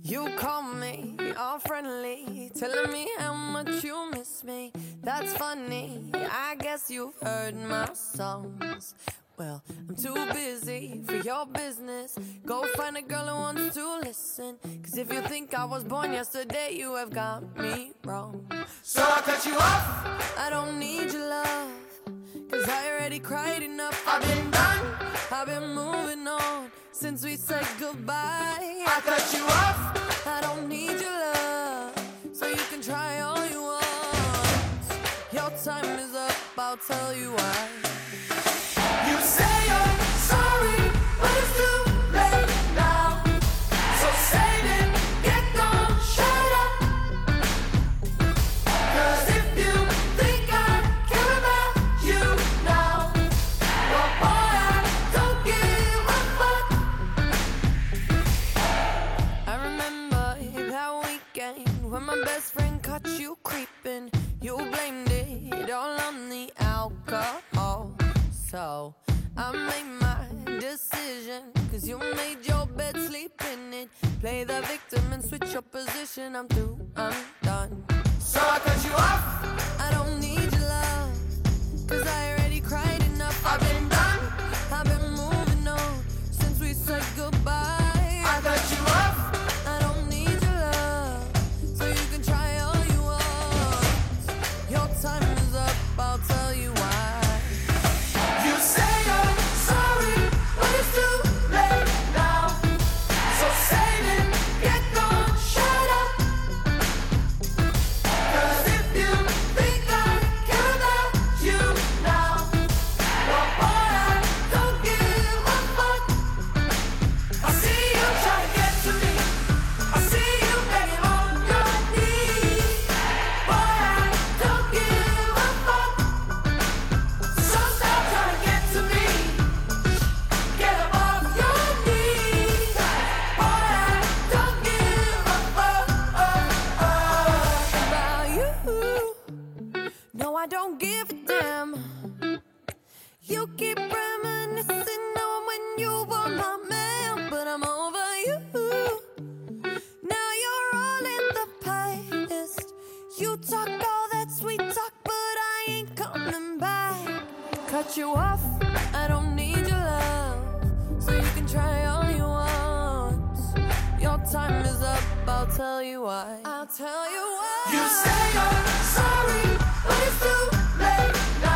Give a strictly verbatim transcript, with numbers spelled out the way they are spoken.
You call me all friendly, telling me how much you miss me. That's funny, I guess you've heard my songs. Well, I'm too busy for your business. Go find a girl who wants to listen. Cause if you think I was born yesterday, you have got me wrong. So I cut you off. I don't need your love, cause I already cried enough. I've been done. I've been moving on since we said goodbye. I cut you off. I don't need your love, so you can try all you want. Your time is up, I'll tell you why. You say you're sorry, but it's too late now. So save it, get gone, shut up. Cause if you think I care about you now, well boy, I don't give a fuck. I remember that weekend when my best friend caught you creeping. You blamed it all on the alcohol. So I made my decision, cause you made your bed, sleep in it. Play the victim and switch your position. I'm through, I'm done. So I cut you off. I don't need your love, cause I already cried enough. I've been done. I've been moving on since we said goodbye. I cut you off. I don't need your love, so you can try all you want. Your time is up, I'll tell you why. You say you're sorry, but it's too late now. So save it, get gone, shut up. Cause if you think I care about you now, well boy, I don't give a fuck. I see you try to get to me. I see you begging on your knees. Boy, I don't give a fuck. So stop trying to get to me. Get up off your knees. Boy, I don't give a fuck About you, no, I don't give a damn. You keep reminiscing on when you were my man, but I'm over you. Now you're all in the past. You talk all that sweet talk, but I ain't coming back. Cut you off, I don't need your love, so you can try all you want. Your time is up, I'll tell you why. I'll tell you why. You say you're sorry, but it's too late now.